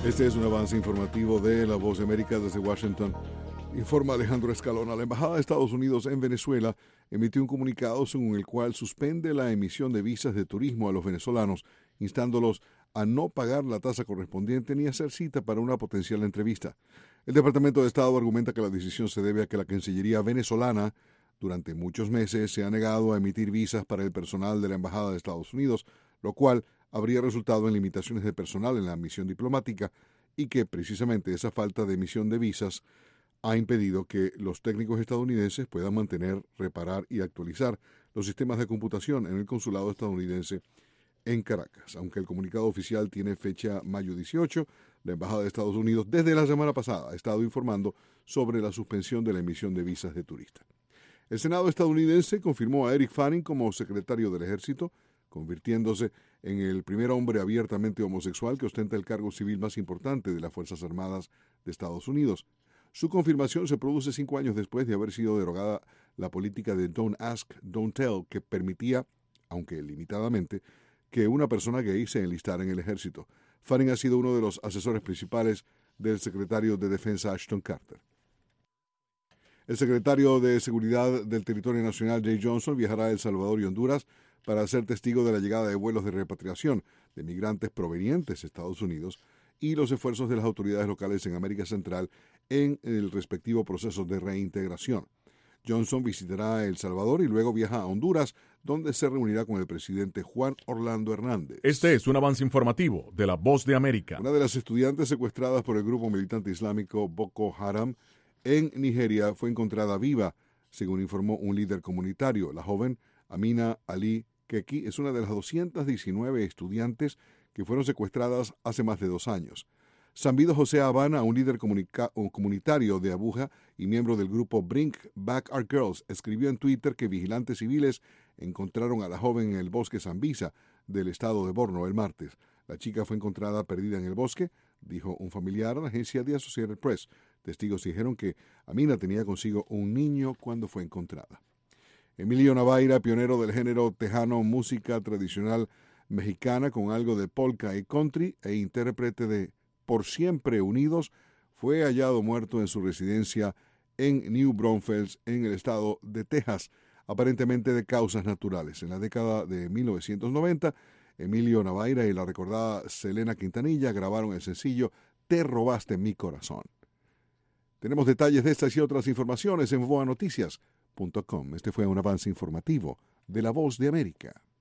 Este es un avance informativo de La Voz de América desde Washington. Informa Alejandro Escalona. La Embajada de Estados Unidos en Venezuela emitió un comunicado según el cual suspende la emisión de visas de turismo a los venezolanos, instándolos a no pagar la tasa correspondiente ni hacer cita para una potencial entrevista. El Departamento de Estado argumenta que la decisión se debe a que la Cancillería venezolana durante muchos meses se ha negado a emitir visas para el personal de la Embajada de Estados Unidos, lo cual habría resultado en limitaciones de personal en la misión diplomática y que precisamente esa falta de emisión de visas ha impedido que los técnicos estadounidenses puedan mantener, reparar y actualizar los sistemas de computación en el consulado estadounidense en Caracas. Aunque el comunicado oficial tiene fecha mayo 18, la Embajada de Estados Unidos desde la semana pasada ha estado informando sobre la suspensión de la emisión de visas de turista. El Senado estadounidense confirmó a Eric Fanning como secretario del Ejército, convirtiéndose en el primer hombre abiertamente homosexual que ostenta el cargo civil más importante de las Fuerzas Armadas de Estados Unidos. Su confirmación se produce 5 años después de haber sido derogada la política de Don't Ask, Don't Tell, que permitía, aunque limitadamente, que una persona gay se enlistara en el ejército. Fanning ha sido uno de los asesores principales del secretario de Defensa Ashton Carter. El secretario de Seguridad del Territorio Nacional, Jay Johnson, viajará a El Salvador y Honduras para ser testigo de la llegada de vuelos de repatriación de migrantes provenientes de Estados Unidos y los esfuerzos de las autoridades locales en América Central en el respectivo proceso de reintegración. Johnson visitará El Salvador y luego viaja a Honduras, donde se reunirá con el presidente Juan Orlando Hernández. Este es un avance informativo de La Voz de América. Una de las estudiantes secuestradas por el grupo militante islámico Boko Haram en Nigeria fue encontrada viva, según informó un líder comunitario. La joven Amina Ali Keki es una de las 219 estudiantes que fueron secuestradas hace más de 2 años. Zambido José Habana, un líder comunitario de Abuja y miembro del grupo Bring Back Our Girls, escribió en Twitter que vigilantes civiles encontraron a la joven en el bosque Sambisa del estado de Borno el martes. La chica fue encontrada perdida en el bosque, dijo un familiar a la agencia de Associated Press. Testigos dijeron que Amina tenía consigo un niño cuando fue encontrada. Emilio Navaira, pionero del género tejano, música tradicional mexicana con algo de polka y country e intérprete de Por Siempre Unidos, fue hallado muerto en su residencia en New Braunfels, en el estado de Texas, aparentemente de causas naturales. En la década de 1990, Emilio Navaira y la recordada Selena Quintanilla grabaron el sencillo Te robaste mi corazón. Tenemos detalles de estas y otras informaciones en voanoticias.com. Este fue un avance informativo de La Voz de América.